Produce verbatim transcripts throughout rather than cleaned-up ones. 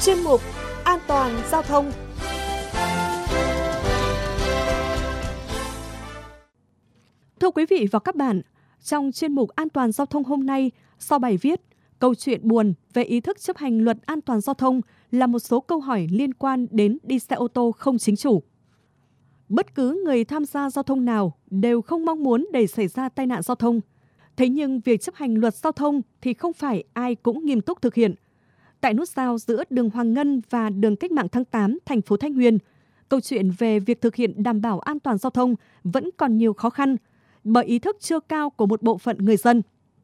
chuyên mục An toàn giao thông. Thưa quý vị và các bạn, trong chuyên mục An toàn giao thông hôm nay, sau bài viết câu chuyện buồn về ý thức chấp hành luật an toàn giao thông là một số câu hỏi liên quan đến đi xe ô tô không chính chủ. Bất cứ người tham gia giao thông nào đều không mong muốn để xảy ra tai nạn giao thông. Thế nhưng việc chấp hành luật giao thông thì không phải ai cũng nghiêm túc thực hiện. Tại nút giao giữa đường Hoàng Ngân và đường Cách mạng tháng tám, thành phố Thái Nguyên, câu chuyện về việc thực hiện đảm bảo an toàn giao thông vẫn còn nhiều khó khăn bởi ý thức chưa cao của một bộ phận người dân.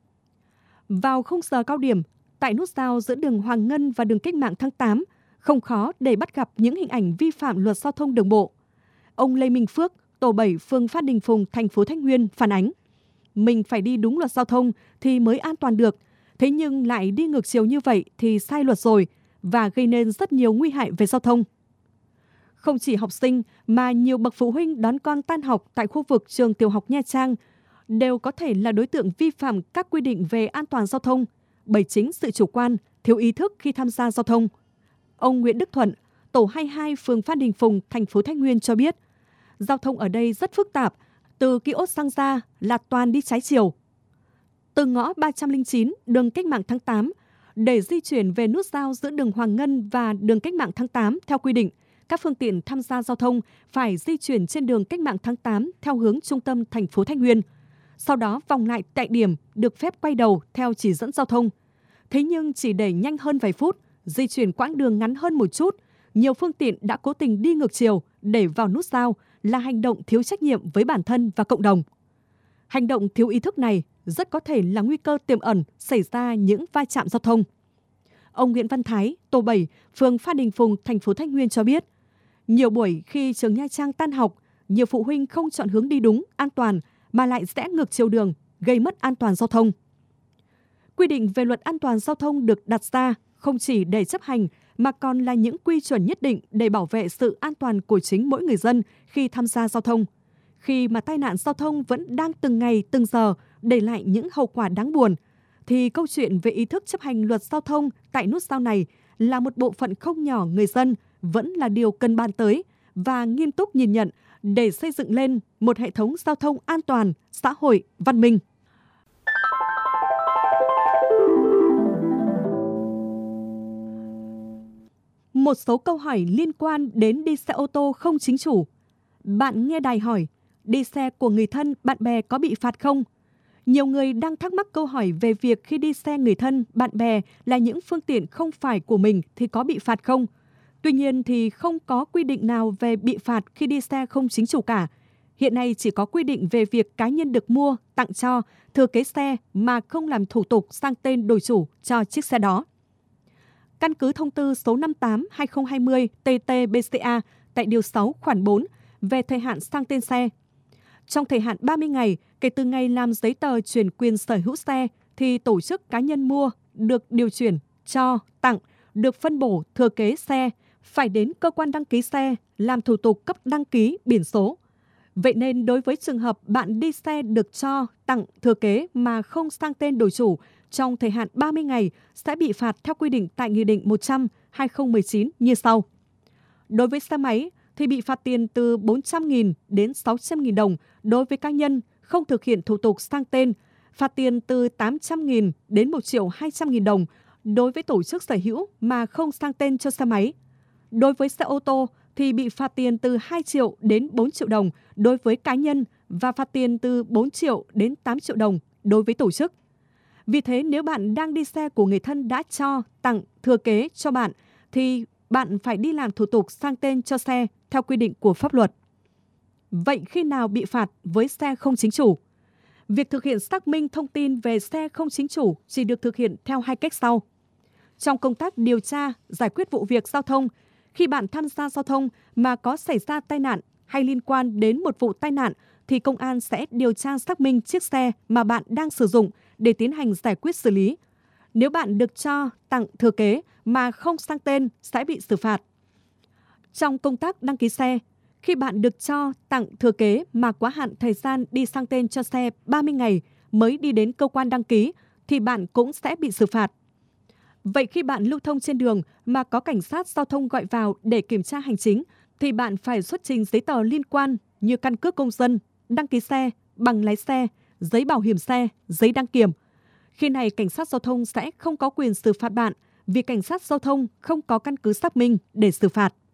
Vào khung giờ cao điểm, tại nút giao giữa đường Hoàng Ngân và đường Cách mạng tháng tám, không khó để bắt gặp những hình ảnh vi phạm luật giao thông đường bộ. Ông Lê Minh Phước, tổ bảy phường Phan Đình Phùng, thành phố Thái Nguyên phản ánh: mình phải đi đúng luật giao thông thì mới an toàn được, thế nhưng lại đi ngược chiều như vậy thì sai luật rồi và gây nên rất nhiều nguy hại về giao thông. Không chỉ học sinh mà nhiều bậc phụ huynh đón con tan học tại khu vực trường tiểu học Nha Trang đều có thể là đối tượng vi phạm các quy định về an toàn giao thông bởi chính sự chủ quan, thiếu ý thức khi tham gia giao thông. Ông Nguyễn Đức Thuận, tổ hai mươi hai phường Phan Đình Phùng, thành phố Thái Nguyên cho biết, giao thông ở đây rất phức tạp, từ kiosk xăng ra là toàn đi trái chiều. Từ ngõ ba trăm lẻ chín đường Cách mạng tháng tám, để di chuyển về nút giao giữa đường Hoàng Ngân và đường Cách mạng tháng tám theo quy định, các phương tiện tham gia giao thông phải di chuyển trên đường Cách mạng tháng tám theo hướng trung tâm thành phố Thái Nguyên. Sau đó vòng lại tại điểm được phép quay đầu theo chỉ dẫn giao thông. Thế nhưng chỉ để nhanh hơn vài phút, di chuyển quãng đường ngắn hơn một chút, nhiều phương tiện đã cố tình đi ngược chiều để vào nút giao là hành động thiếu trách nhiệm với bản thân và cộng đồng. Hành động thiếu ý thức này rất có thể là nguy cơ tiềm ẩn xảy ra những va chạm giao thông. Ông Nguyễn Văn Thái, tổ bảy, phường Phan Đình Phùng, thành phố Thái Nguyên cho biết, nhiều buổi khi trường Nha Trang tan học, nhiều phụ huynh không chọn hướng đi đúng, an toàn mà lại rẽ ngược chiều đường, gây mất an toàn giao thông. Quy định về luật an toàn giao thông được đặt ra không chỉ để chấp hành mà còn là những quy chuẩn nhất định để bảo vệ sự an toàn của chính mỗi người dân khi tham gia giao thông. Khi mà tai nạn giao thông vẫn đang từng ngày từng giờ để lại những hậu quả đáng buồn, thì câu chuyện về ý thức chấp hành luật giao thông tại nút giao này là một bộ phận không nhỏ người dân vẫn là điều cần bàn tới và nghiêm túc nhìn nhận để xây dựng lên một hệ thống giao thông an toàn, xã hội, văn minh. Một số câu hỏi liên quan đến đi xe ô tô không chính chủ. Bạn nghe đài hỏi, đi xe của người thân, bạn bè có bị phạt không? Nhiều người đang thắc mắc câu hỏi về việc khi đi xe người thân, bạn bè là những phương tiện không phải của mình thì có bị phạt không? Tuy nhiên thì không có quy định nào về bị phạt khi đi xe không chính chủ cả. Hiện nay chỉ có quy định về việc cá nhân được mua, tặng cho, thừa kế xe mà không làm thủ tục sang tên đổi chủ cho chiếc xe đó. Căn cứ thông tư số năm mươi tám trên hai nghìn không trăm hai mươi T T B C A tại điều sáu khoản bốn về thời hạn sang tên xe. Trong thời hạn ba mươi ngày kể từ ngày làm giấy tờ chuyển quyền sở hữu xe thì tổ chức cá nhân mua được điều chuyển, cho, tặng, được phân bổ thừa kế xe phải đến cơ quan đăng ký xe làm thủ tục cấp đăng ký biển số. Vậy nên đối với trường hợp bạn đi xe được cho, tặng, thừa kế mà không sang tên đổi chủ trong thời hạn ba mươi ngày sẽ bị phạt theo quy định tại Nghị định một trăm trên hai nghìn không trăm mười chín như sau. Đối với xe máy thì bị phạt tiền từ bốn trăm nghìn đến sáu trăm nghìn đồng đối với cá nhân không thực hiện thủ tục sang tên, phạt tiền từ tám trăm nghìn đến một triệu hai trăm nghìn đồng đối với tổ chức sở hữu mà không sang tên cho xe máy. Đối với xe ô tô thì bị phạt tiền từ hai triệu đến bốn triệu đồng đối với cá nhân và phạt tiền từ bốn triệu đến tám triệu đồng đối với tổ chức. Vì thế nếu bạn đang đi xe của người thân đã cho, tặng, thừa kế cho bạn thì bạn phải đi làm thủ tục sang tên cho xe theo quy định của pháp luật. Vậy khi nào bị phạt với xe không chính chủ? Việc thực hiện xác minh thông tin về xe không chính chủ chỉ được thực hiện theo hai cách sau. Trong công tác điều tra, giải quyết vụ việc giao thông, khi bạn tham gia giao thông mà có xảy ra tai nạn hay liên quan đến một vụ tai nạn thì công an sẽ điều tra xác minh chiếc xe mà bạn đang sử dụng để tiến hành giải quyết xử lý. Nếu bạn được cho, tặng, thừa kế mà không sang tên sẽ bị xử phạt. Trong công tác đăng ký xe, khi bạn được cho, tặng, thừa kế mà quá hạn thời gian đi sang tên cho xe ba mươi ngày mới đi đến cơ quan đăng ký thì bạn cũng sẽ bị xử phạt. Vậy khi bạn lưu thông trên đường mà có cảnh sát giao thông gọi vào để kiểm tra hành chính, thì bạn phải xuất trình giấy tờ liên quan như căn cước công dân, đăng ký xe, bằng lái xe, giấy bảo hiểm xe, giấy đăng kiểm. Khi này, cảnh sát giao thông sẽ không có quyền xử phạt bạn vì cảnh sát giao thông không có căn cứ xác minh để xử phạt.